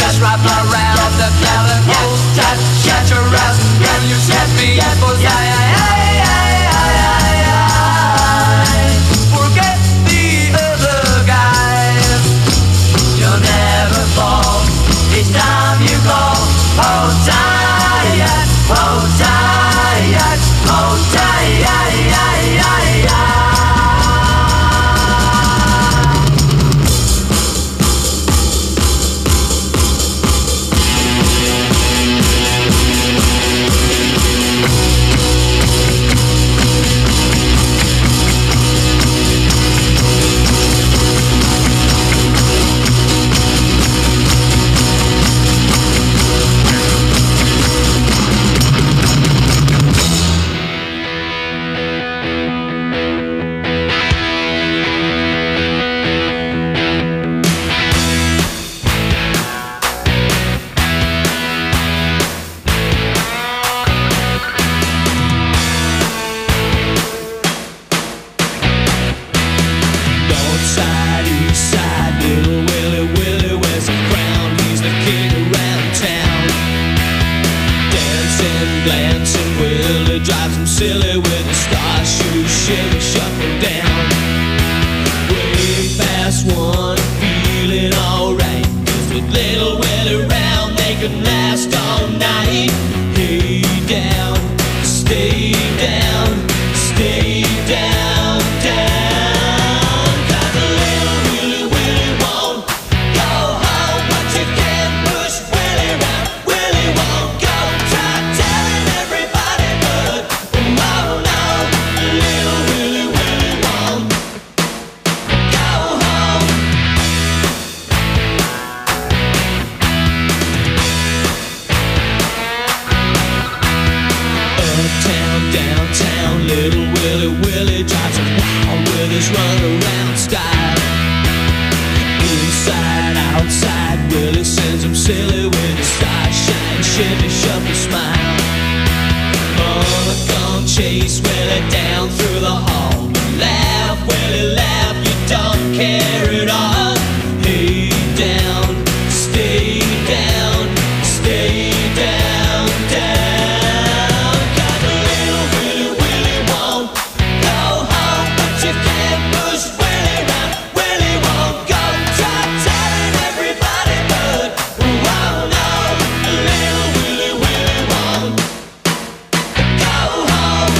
just wrap around the cabin. Hold tight, shut your eyes, and you set me for forget the other guys. You'll never fall each time you call. Hold tight, hold tight, hold tight. Drives him silly with the star shoes, shimmy, shuffle down. Way past one, feeling alright. Cause with little Willie round, they can last all night. Hey, down, stay down, stay down, down. Cause little Willie won't go home, but you can't push Willie round. Willie won't go. Try telling everybody, but oh no, little Willie won't go home. Uptown, downtown, little Willie drives a wild with his run-around style. Inside, outside, Willie sends him silly with his side shine, shimmy, shuffle, smile. Mama come chase Willie down through the hall. Laugh, Willie, laugh, you don't care at all. Hey, down, stay down, stay down, down. Got a little Willie won't go home, but you can't push Willie round. Willie won't go. Try telling everybody, but oh no, little Willie won't go home.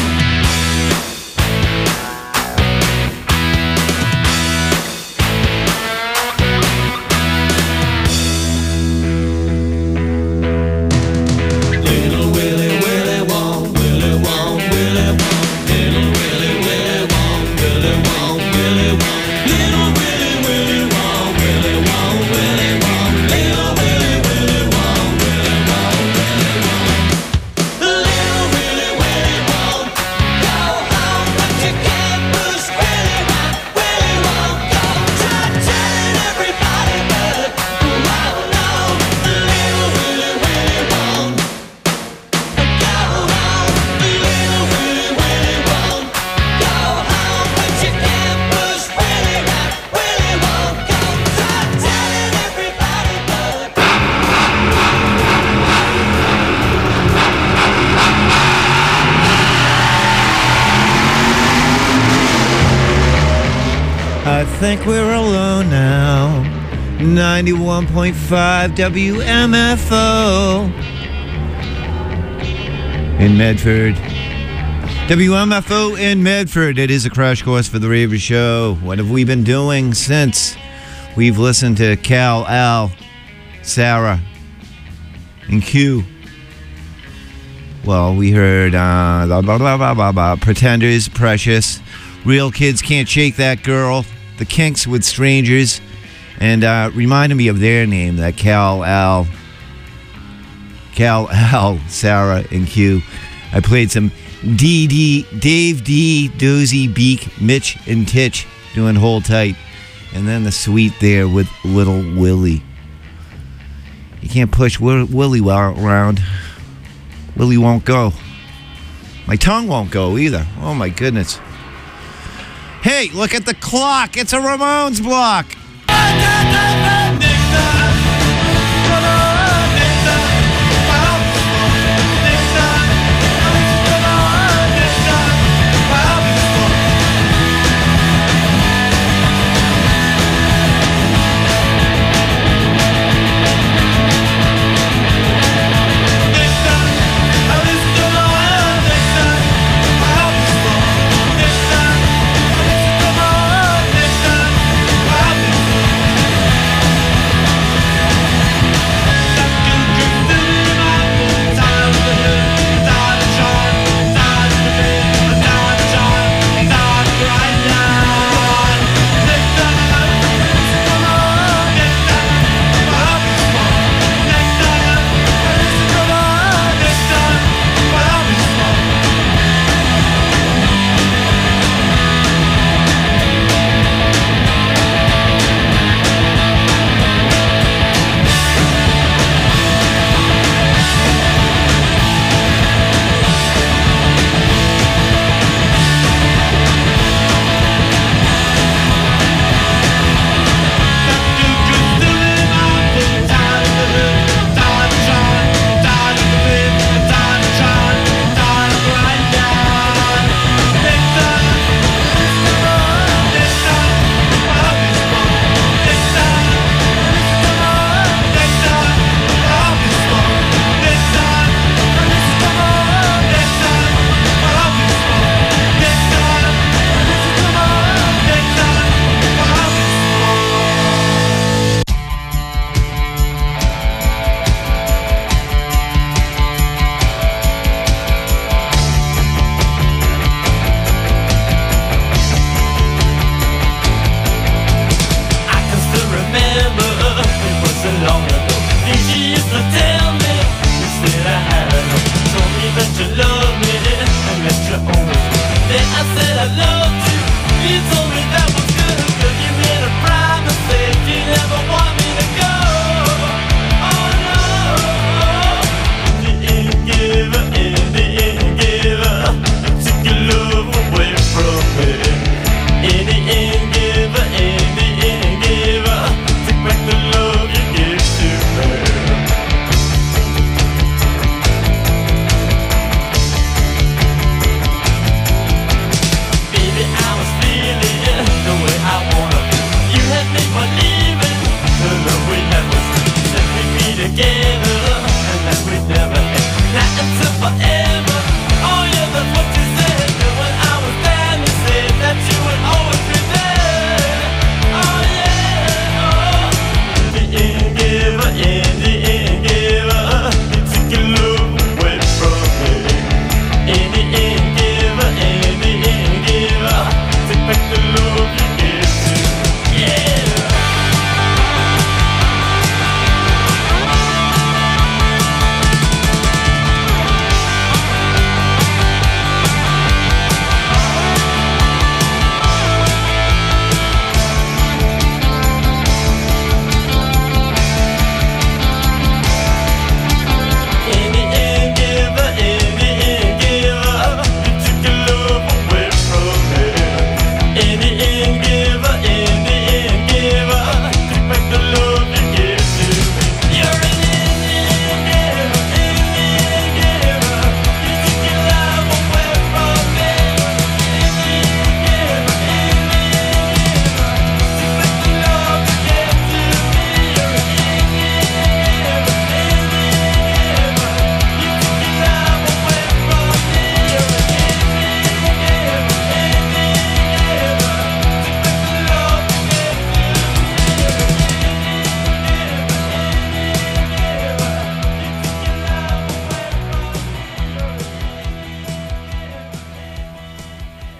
Little Willie won't, Willie won't, Willie won't. Little Willie won't, Willie won't, Willie won't. Little Willie won't, Willie won't, Willie won't. Little Willie won't, Willie won't, Willie won't. Little Willie won't go home, but you can't push Willie round. Willie won't go. Try telling everybody, but oh no, little Willie won't go home. Little Willie won't go home, but you can't push Willie round. Willie won't go. Try telling everybody, but I think we're alone now. 91.5 WMFO in Medford. WMFO in Medford. It is a crash course for the Raver Show. What have we been doing since we've listened to Cal, Al, Sarah, and Q? Well, we heard Pretenders, Precious, Real Kids Can't Shake That Girl, The Kinks with Strangers, and reminded me of their name, that Cal, Al, Sarah, and Q. I played some Dave D, Dozy, Beak, Mitch, and Titch doing Hold Tight. And then the suite there with Little Willie. You can't push Willie around. Willie won't go. My tongue won't go either. Oh my goodness. Hey, look at the clock. It's a Ramones block.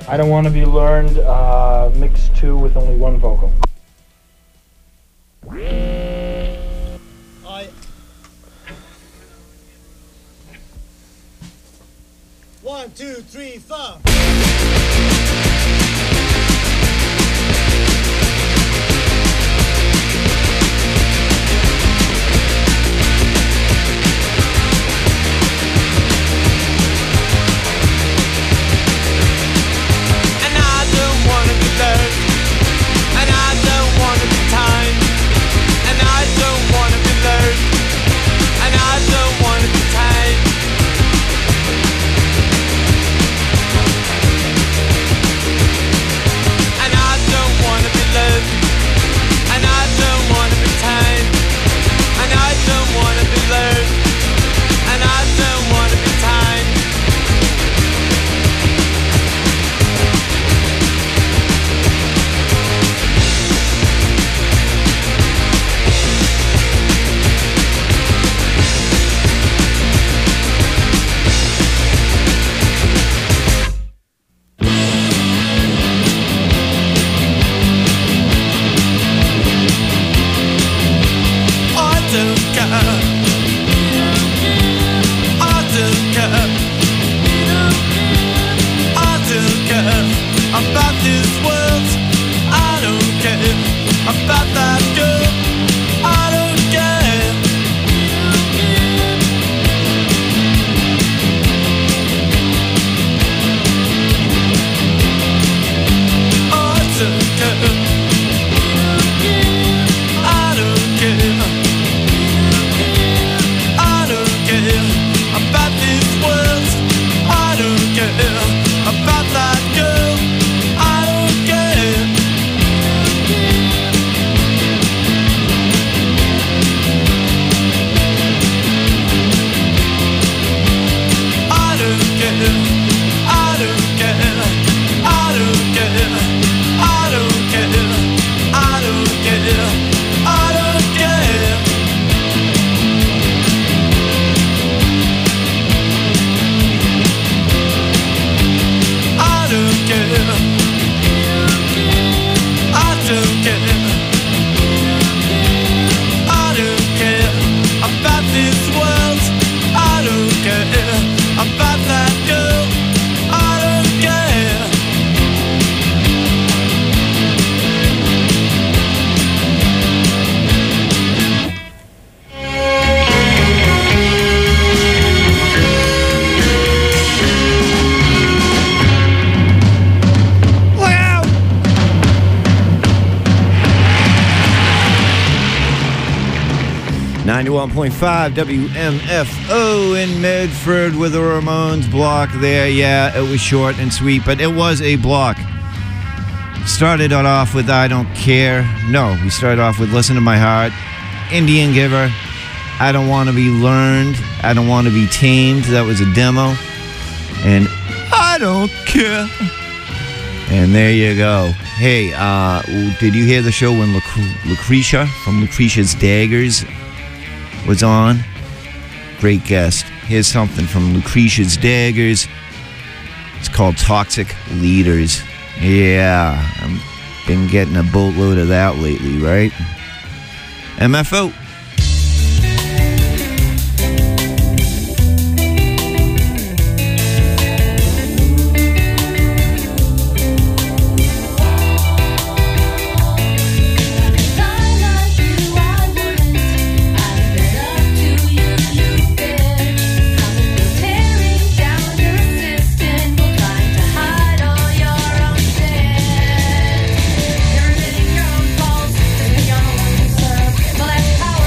I Don't Want to Be Learned, mix 2 with only one vocal. One, two, three, four. .5 WMFO in Medford with the Ramones block there. Yeah, it was short and sweet, but it was a block. Started it off with I Don't Care. No, we started off with Listen to My Heart, Indian Giver, I Don't Want to Be Learned, I Don't Want to Be Tamed. That was a demo. And I Don't Care. And there you go. Hey, did you hear the show when Lucretia from Lucretia's Daggers was on? Great guest. Here's something from Lucretia's Daggers. It's called Toxic Leaders. Yeah, I've been getting a boatload of that lately, right? MFO. Well, that's how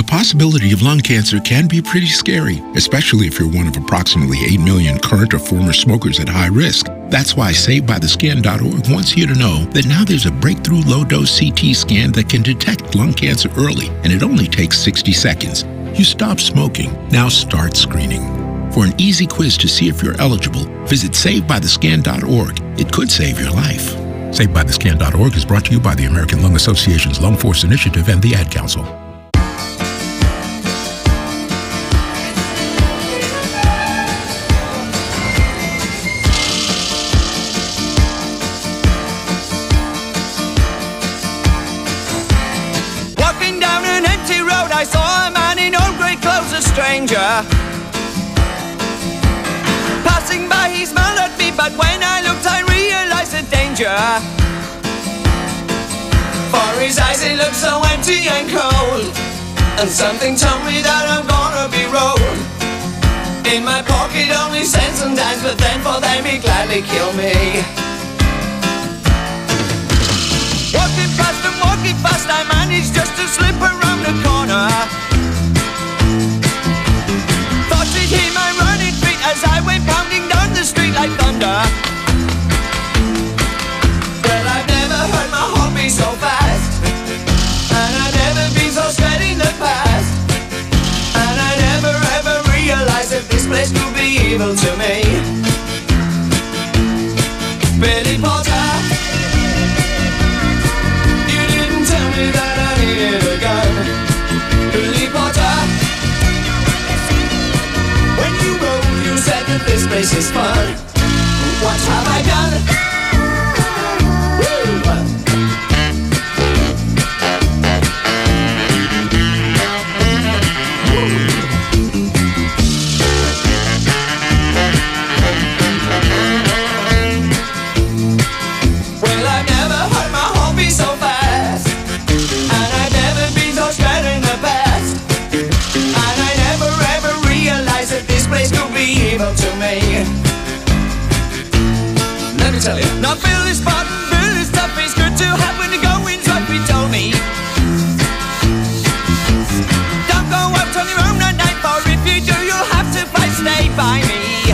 possibility of lung cancer can be pretty scary, especially if you're one of approximately 8 million current or former smokers at high risk. That's why SaveByTheScan.org wants you to know that now there's a breakthrough low-dose CT scan that can detect lung cancer early, and it only takes 60 seconds. You stop smoking. Now start screening. For an easy quiz to see if you're eligible, visit SaveByTheScan.org. It could save your life. SaveByTheScan.org is brought to you by the American Lung Association's Lung Force Initiative and the Ad Council. Walking down an empty road, I saw a man in old grey clothes, a stranger. Passing by, he smiled at me, but when I looked, I realized the danger. For his eyes, it looked so empty and cold, and something told me that I'm gonna be rolled. In my pocket, only cents and dimes, but then for them, he'd gladly kill me. Walking fast and walking fast, I managed just to slip around the corner. Thought he'd hear my running feet as I went pounding down the street like thunder. Well, I've never heard my heart beat so fast, and I've never been so scared in the past, and I never ever realized that this place could be evil to me. Billy Potter, you didn't tell me that I needed a gun. Billy Potter, when you wrote, you said that this place is fun. What have I done? Well, I've never heard my heart beat so fast, and I've never been so scared in the past, and I never ever realized that this place could be evil to me. Let me tell you. Now fill this bottle, fill this stuff, it's good to have when the going's rough, he told me. Don't go out on your own at night, for if you do, you'll have to fight, stay by me.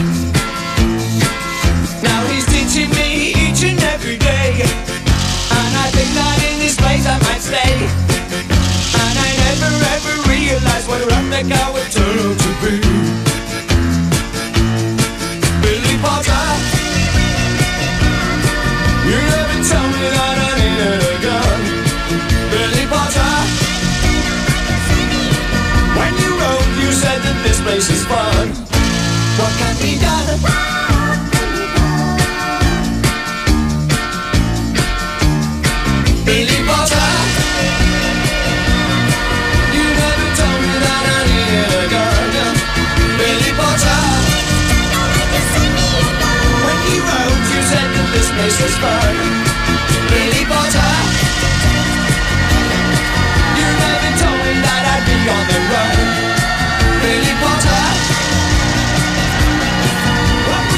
Now he's teaching me each and every day, and I think that in this place I might stay. And I never ever realized what a rough neck I would turn out to be. Billy Potter, you never tell me that I needed a gun. Billy Potter, when you wrote, you said that this place is fun. What can be done? Billy Potter, you never told me that I needed a gun. Billy Potter, when you wrote, you said that this place was fun. Billy Potter, you never told me that I'd be on the run. Billy Potter,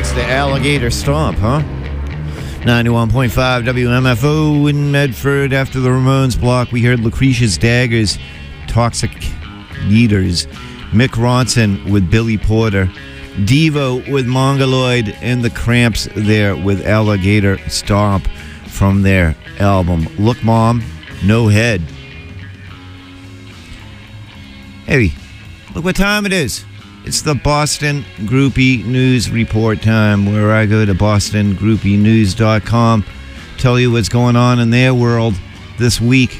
next to Alligator Stomp, huh? 91.5 WMFO in Medford. After the Ramones block, we heard Lucretia's Daggers, Toxic Leaders, Mick Ronson with Billy Porter, Devo with Mongoloid, and the Cramps there with Alligator Stomp from their album Look Mom, No Head. Hey, look what time it is. It's the Boston Groupie News Report time, where I go to bostongroupinews.com, tell you what's going on in their world this week.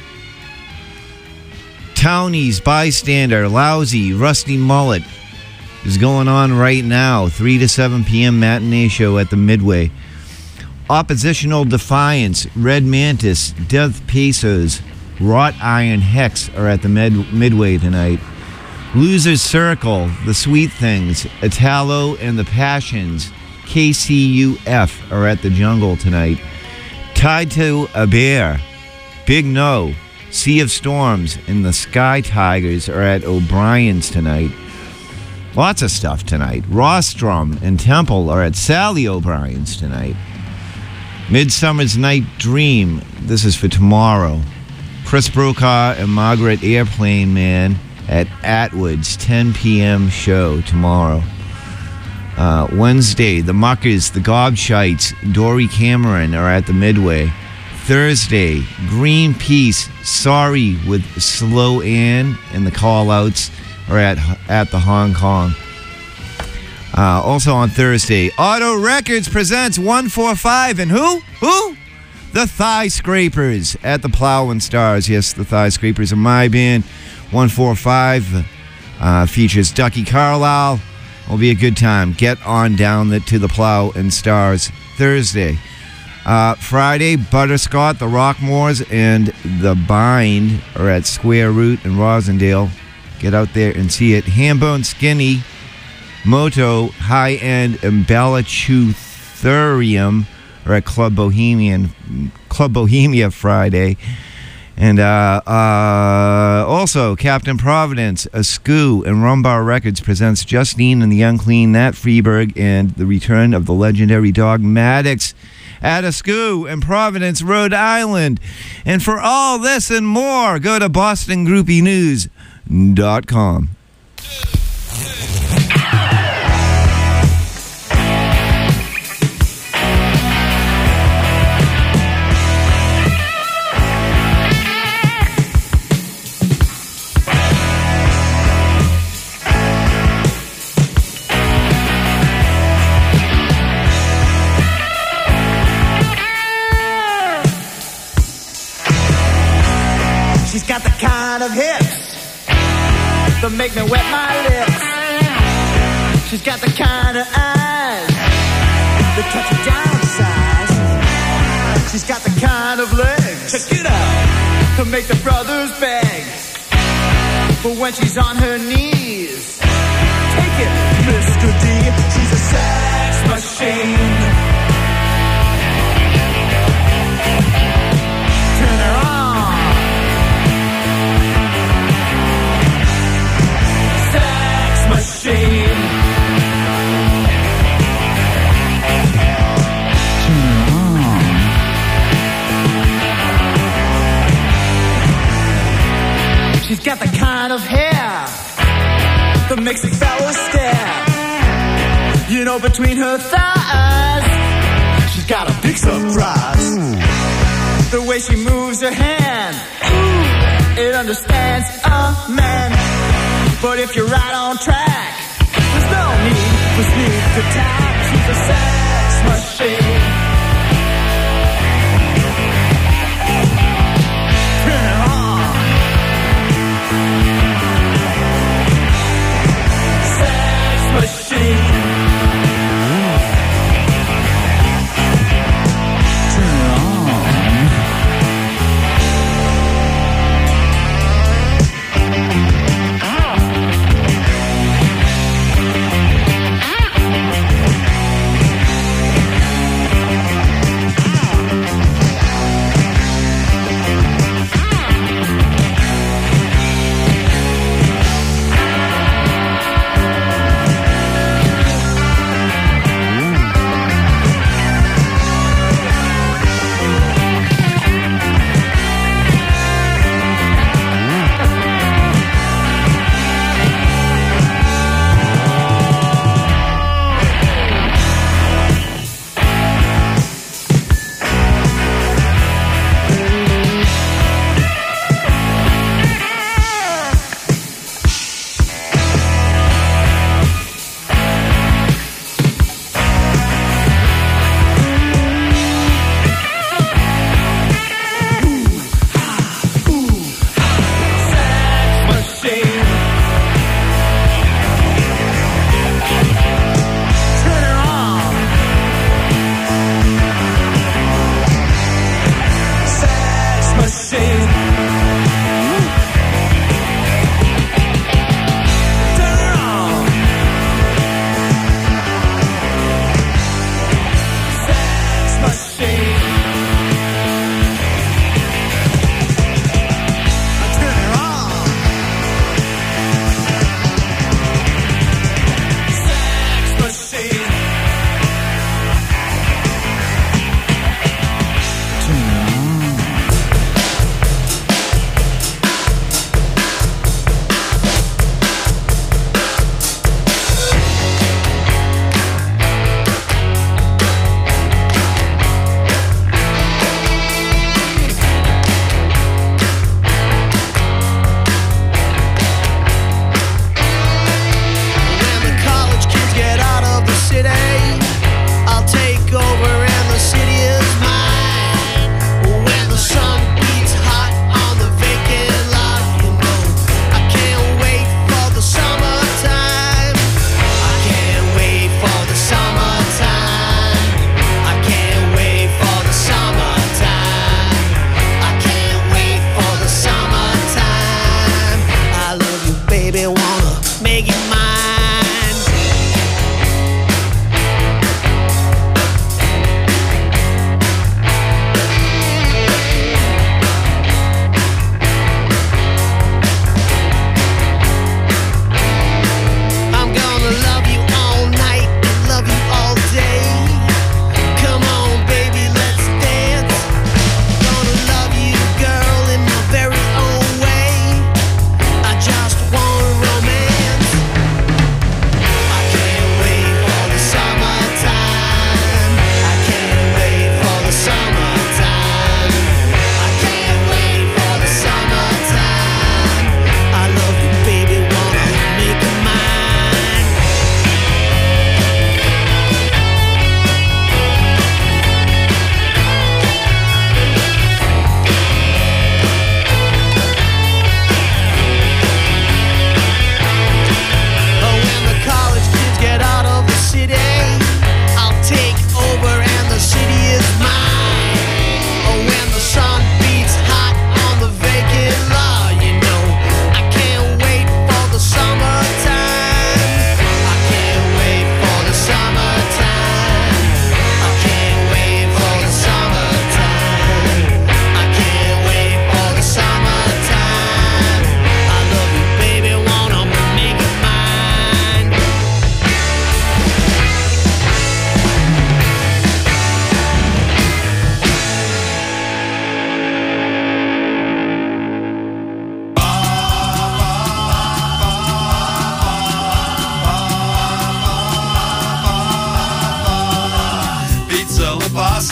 Townies, Bystander, Lousy, Rusty Mullet is going on right now. 3 to 7 p.m. matinee show at the Midway. Oppositional Defiance, Red Mantis, Death Pesos, Wrought Iron Hex are at the Midway tonight. Loser's Circle, The Sweet Things, Italo and the Passions, KCUF are at the Jungle tonight. Tied to a Bear, Big No, Sea of Storms, and the Sky Tigers are at O'Brien's tonight. Lots of stuff tonight. Rostrum and Temple are at Sally O'Brien's tonight. Midsummer's Night Dream, this is for tomorrow. Chris Brokaw and Margaret Airplane Man at Atwood's 10 p.m. show tomorrow. Wednesday, the Muckers, the Gobshites, Dory Cameron are at the Midway. Thursday, Greenpeace, Sorry with Slow Ann and the Call-Outs are at the Hong Kong. Also on Thursday, Auto Records presents 145 and who? The Thigh Scrapers at the Plow and Stars. Yes, the Thigh Scrapers are my band. 145 features Ducky Carlisle. Will be a good time. Get on down to the Plow and Stars Thursday. Friday, Butterscott, the Rockmores, and the Bind are at Square Root in Rosendale. Get out there and see it. Hambone Skinny, Moto, High End, and Balachuthurium are at Club Bohemia Friday. And also, Captain Providence, Askew, and Rumbar Records presents Justine and the Unclean, Nat Freeberg, and the return of the legendary dog Maddox at Askew in Providence, Rhode Island. And for all this and more, go to bostongroupinews.com. She's got the kind of hips that make me wet my lips. She's got the kind of eyes that touch you down size. She's got the kind of legs, check it out, to make the brothers beg. But when she's on her knees, take it, Mr. D, she's a sex machine. Turn her on. Machine. She's got the kind of hair that makes the fellas stare. You know, between her thighs, she's got a big surprise. The way she moves her hand, it understands a man. But if you're right on track, there's no need for sneak attack. She's a sex machine. Turn her on. Sex machine. Turn her on.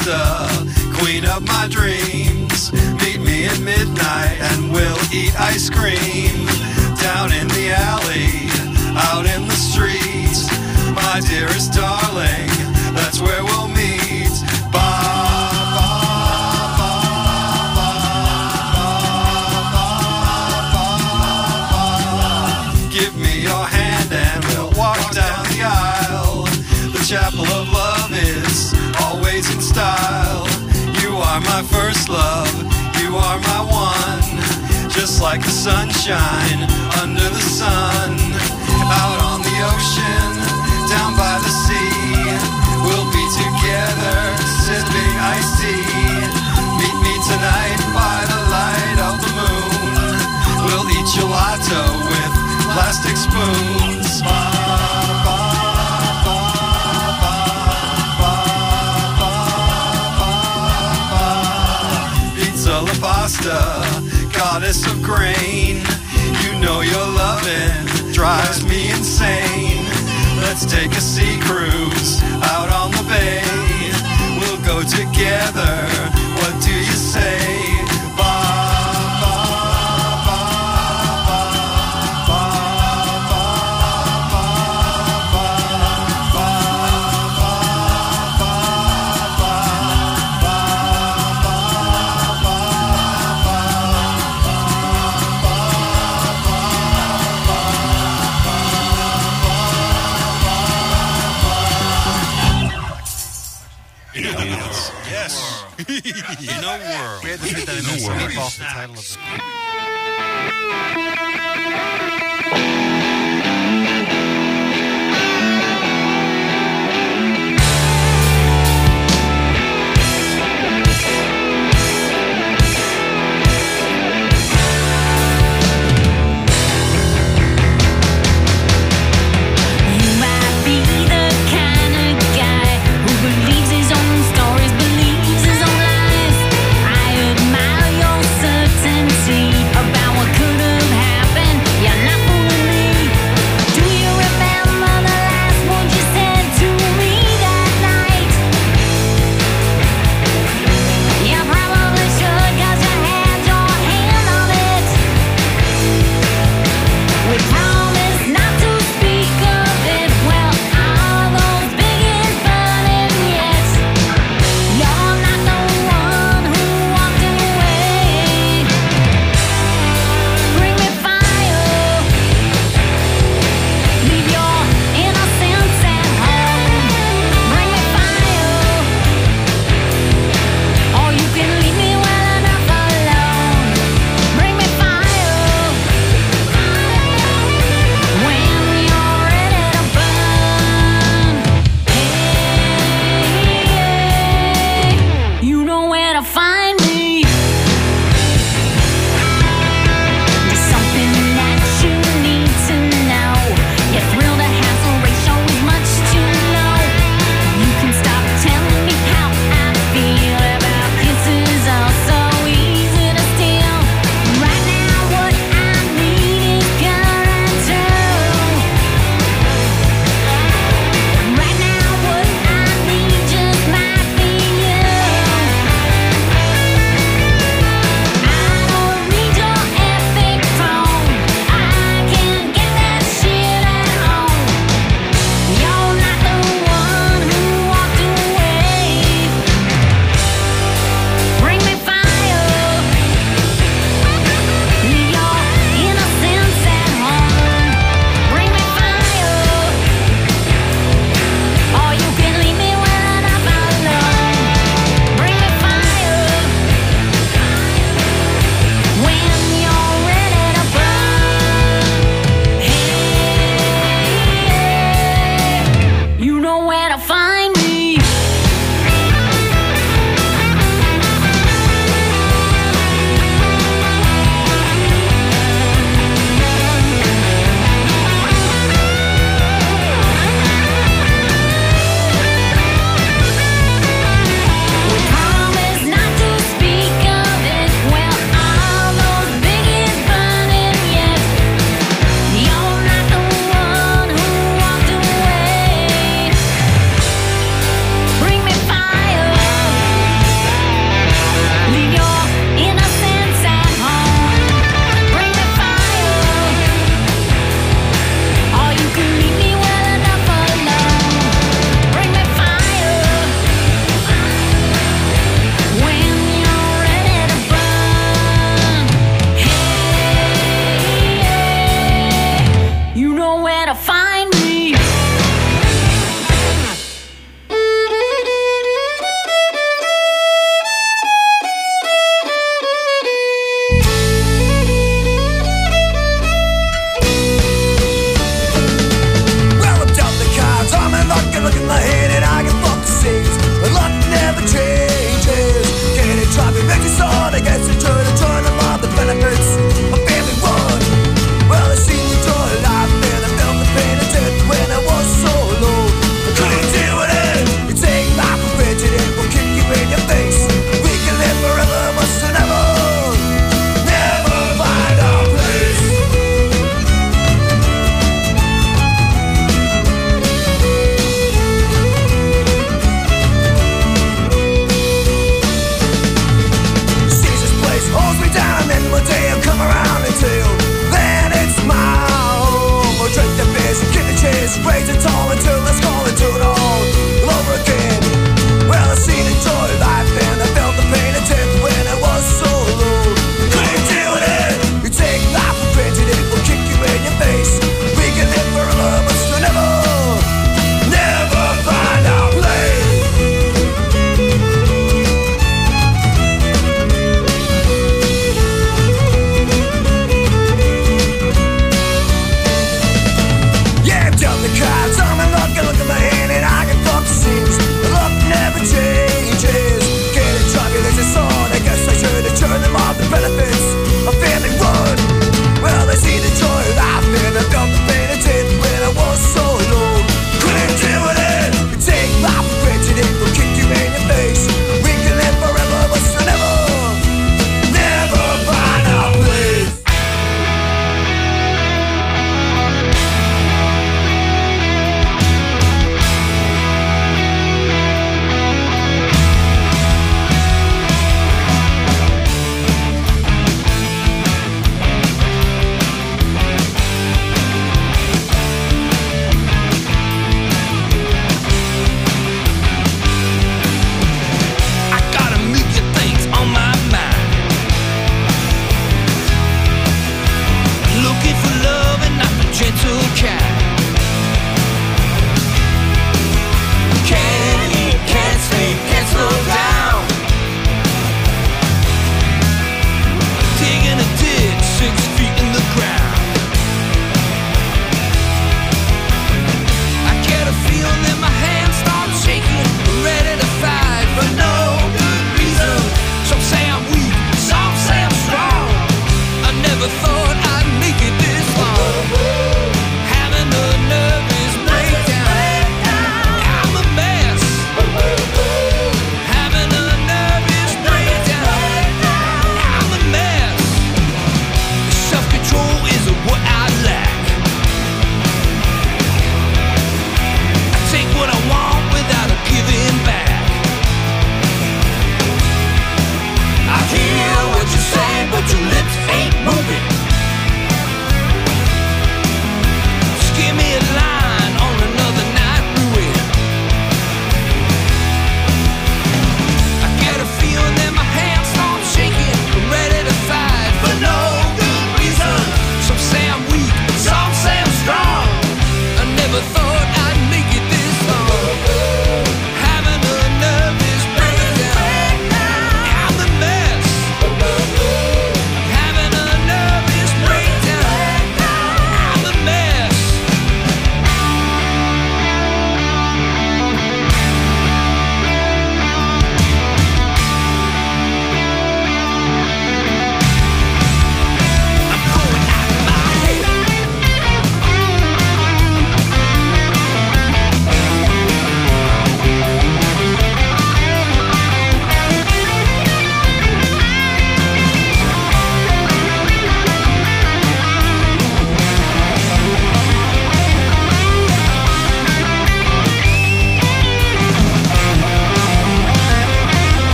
pasta, queen of my dreams. Meet me at midnight and we'll eat ice cream. Down in the alley, out in the streets. My dearest darling, that's where we'll meet. Give me your hand and we'll walk down the aisle. The chapel of love is always in style. You are my first love, you are my one. Just like the sunshine under the sun. Out on the ocean, down by the sea, we'll be together, sipping iced tea. Meet me tonight by the light of the moon. We'll eat gelato with plastic spoons. Pizza la pasta, goddess of grain. You know your loving drives me insane. Let's take a sea cruise out on the bay. We'll go together, what do you say? In a world. We had to put that in there so we off the title of the about what could have happened. You're not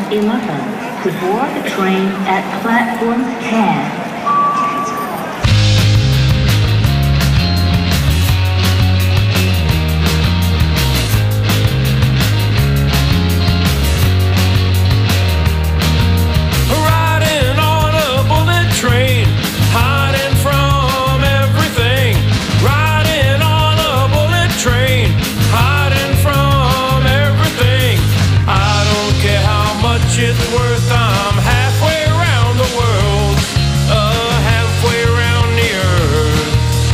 11 to board the train at platform 10. Train, hiding from everything. Riding on a bullet train, hiding from everything. I don't care how much it's worth, I'm halfway around the world, halfway around the earth.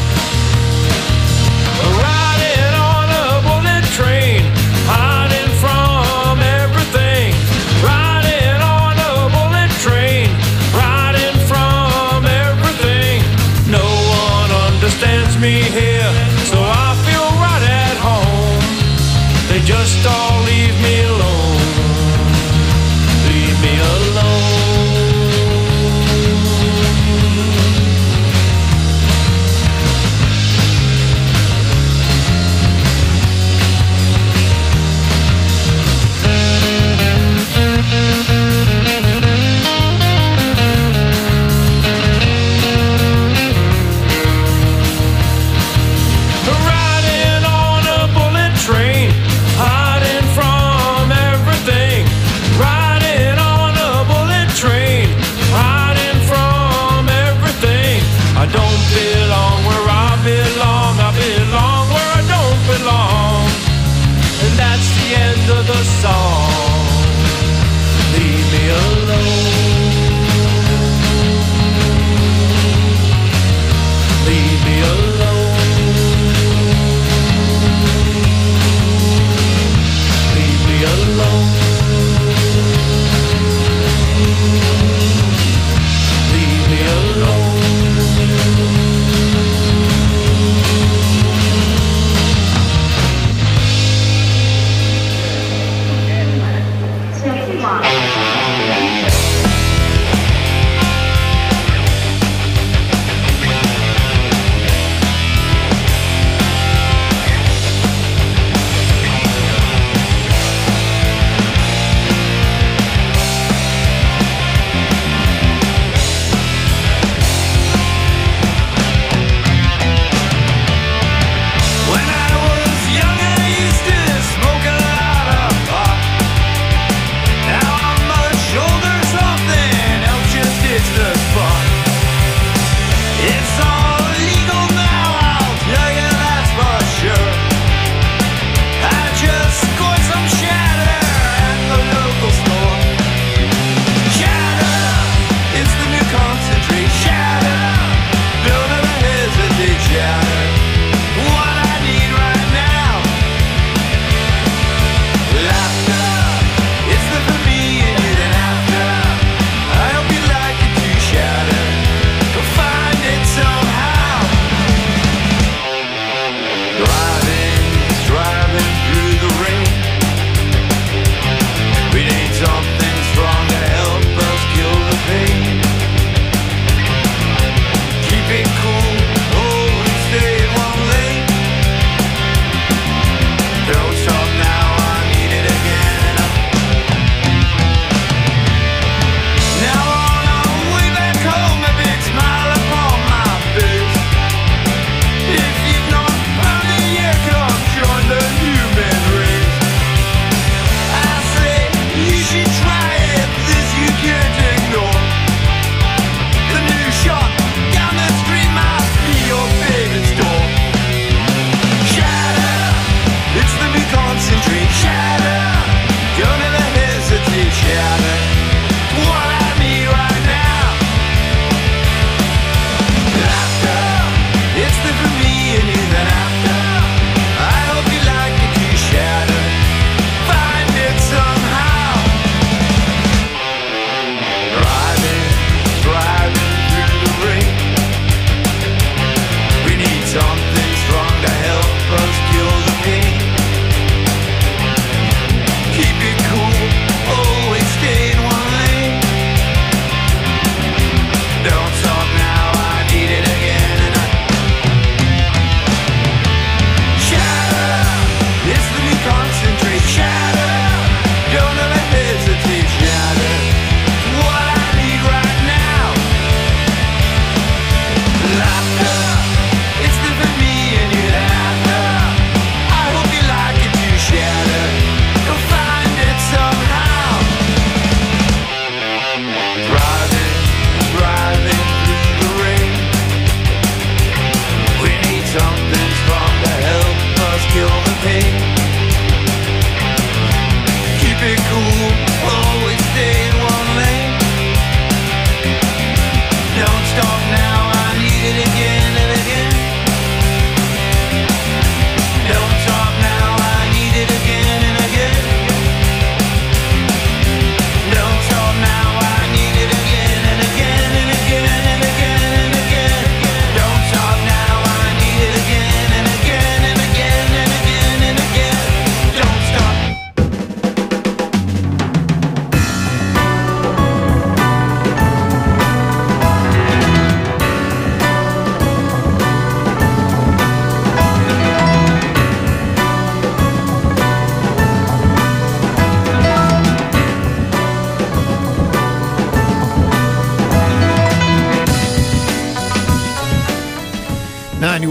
Riding on a bullet train, hiding from everything. Riding on a bullet train, riding from everything. No one understands me here, so I feel right at home. They just all leave me alone. Leave me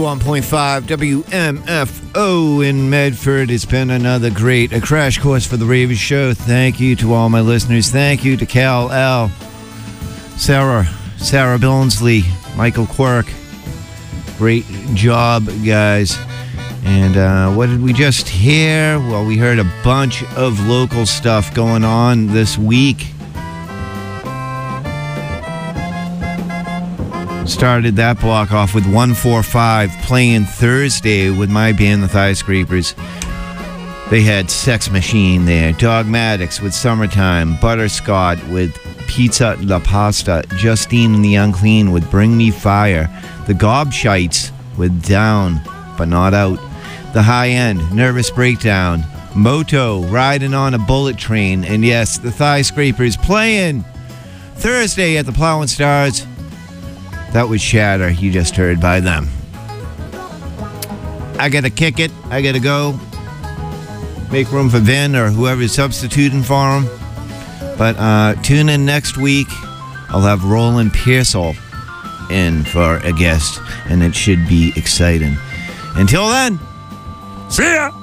91.5 WMFO in Medford. It's been another great crash course for the Ravens Show. Thank you to all my listeners. Thank you to Cal, Al, Sarah Billingsley, Michael Quirk. Great job, guys. And what did we just hear? Well, we heard a bunch of local stuff going on this week. Started that block off with 145 playing Thursday with my band, the Thigh Scrapers. They had Sex Machine there, Dogmatics with Summertime, Butterscotch with Pizza La Pasta, Justine and the Unclean with Bring Me Fire, the Gobshites with Down But Not Out, the High End, Nervous Breakdown, Moto, Riding on a Bullet Train, and yes, the Thigh Scrapers playing Thursday at the Plow and Stars. That was Shatter, you just heard by them. I gotta kick it. I gotta go. Make room for Vin or whoever's substituting for him. But tune in next week. I'll have Roland Pearsall in for a guest, and it should be exciting. Until then, see ya!